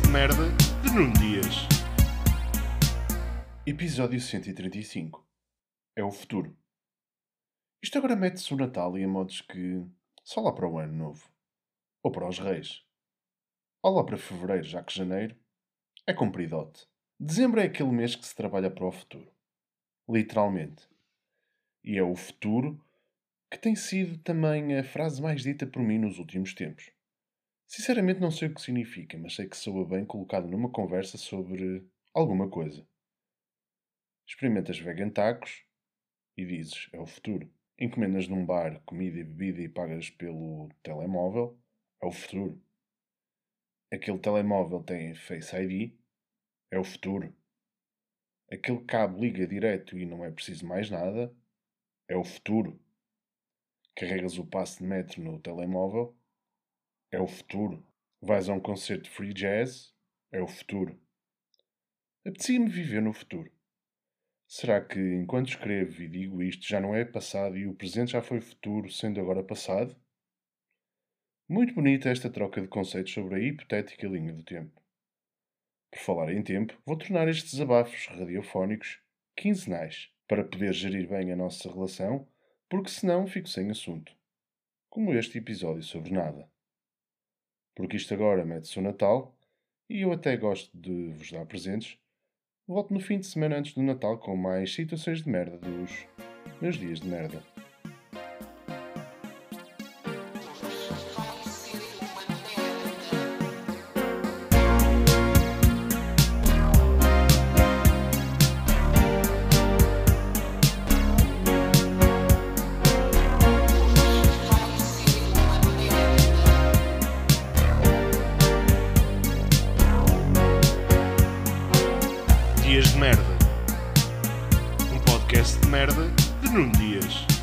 de merda de Nuno Dias. Episódio 135. É o futuro. Isto agora mete-se o Natal e a modos que só lá para o ano novo. Ou para os reis. Ou lá para fevereiro, já que janeiro é compridote. Dezembro é aquele mês que se trabalha para o futuro. Literalmente. E é o futuro que tem sido também a frase mais dita por mim nos últimos tempos. Sinceramente não sei o que significa, mas sei que soa bem colocado numa conversa sobre alguma coisa. Experimentas vegan tacos e dizes, é o futuro. Encomendas num bar comida e bebida e pagas pelo telemóvel, é o futuro. Aquele telemóvel tem Face ID, é o futuro. Aquele cabo liga direto e não é preciso mais nada, é o futuro. Carregas o passe de metro no telemóvel, é o futuro. Vais a um concerto de free jazz, é o futuro. Apetecia-me viver no futuro. Será que, enquanto escrevo e digo isto, já não é passado e o presente já foi futuro, sendo agora passado? Muito bonita esta troca de conceitos sobre a hipotética linha do tempo. Por falar em tempo, vou tornar estes desabafos radiofónicos quinzenais, para poder gerir bem a nossa relação, porque senão fico sem assunto. Como este episódio sobre nada. Porque isto agora mete-se o Natal, e eu até gosto de vos dar presentes. Volto no fim de semana antes do Natal com mais situações de merda dos meus dias de merda. Dias de merda. Um podcast de merda de Nuno Dias.